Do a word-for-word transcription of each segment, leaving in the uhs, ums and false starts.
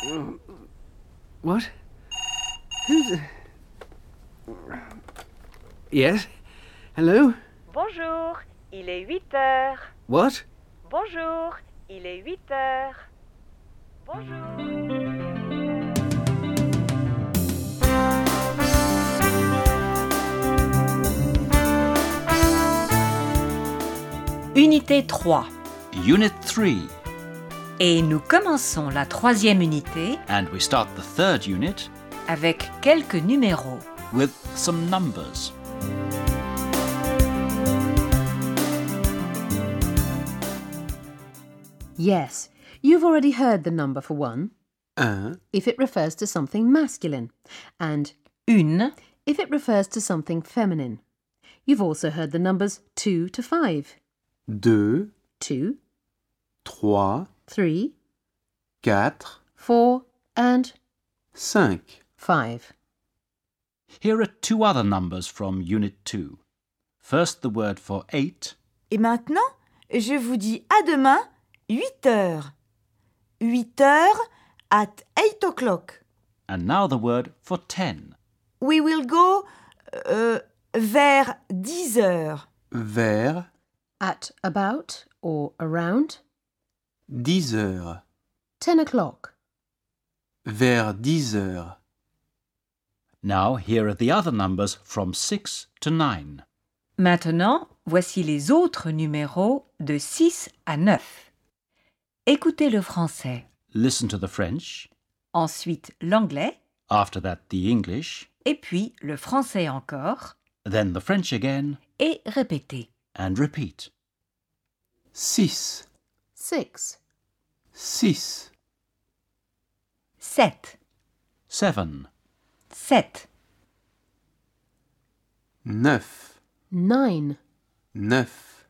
What? Who's... Yes? Hello? Bonjour, il est huit heures. What? Bonjour, il est huit heures. Bonjour. Unité trois. Unit three. Et nous commençons la troisième unité And we start the third unit avec quelques numéros. with some numbers. Yes, you've already heard the number for one, Un, if it refers to something masculine, and Une, if it refers to something feminine. You've also heard the numbers two to five, deux, two, trois, three, quatre, four, and cinq. five. Here are two other numbers from Unit two. First, the word for eight, Et maintenant, je vous dis à demain, huit heures. huit heures at eight o'clock. and now the word for ten. We will go euh, vers dix heures. Vers At about or around dix heures. ten o'clock. Vers dix heures. Now here are the other numbers from six to nine. Maintenant, voici les autres numéros de six à neuf. Écoutez le français, Listen to the French, ensuite l'anglais, after that the English, et puis le français encore, then the French again, et répétez. and repeat. Six, Six, six, Sept, Seven, sept, neuf, nine, neuf.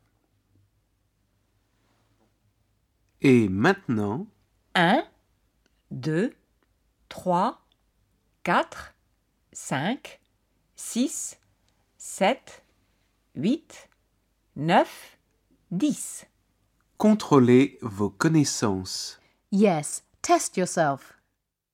Et maintenant, un, deux, trois, quatre, cinq, six, sept, huit, neuf, dix. contrôlez vos connaissances. yes, test yourself.